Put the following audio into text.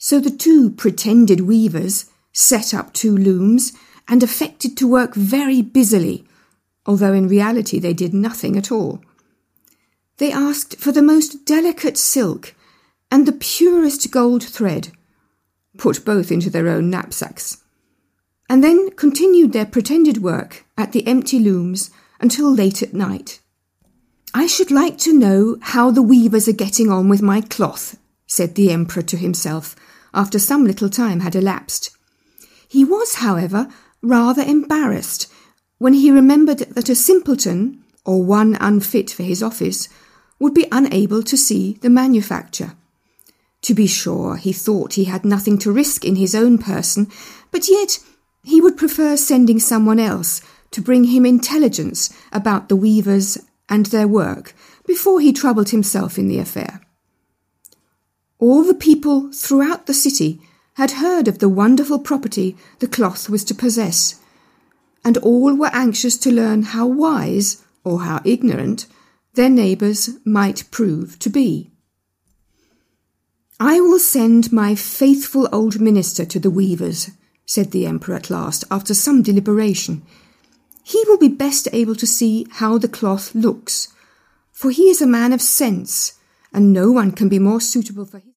So the two pretended weavers set up 2 looms and affected to work very busily, although in reality they did nothing at all. They asked for the most delicate silk and the purest gold thread, put both into their own knapsacks, and then continued their pretended work at the empty looms until late at night. "I should like to know how the weavers are getting on with my cloth," said the emperor to himself, after some little time had elapsed. He was, however, rather embarrassed when he remembered that a simpleton, or one unfit for his office, would be unable to see the manufacture. To be sure, he thought he had nothing to risk in his own person, but yet he would prefer sending someone else to bring him intelligence about the weavers and their work before he troubled himself in the affair. All the people throughout the city had heard of the wonderful property the cloth was to possess, and all were anxious to learn how wise, or how ignorant, their neighbours might prove to be. "I will send my faithful old minister to the weavers," said the emperor at last, after some deliberation. "He will be best able to see how the cloth looks, for he is a man of sense, and no one can be more suitable for his..."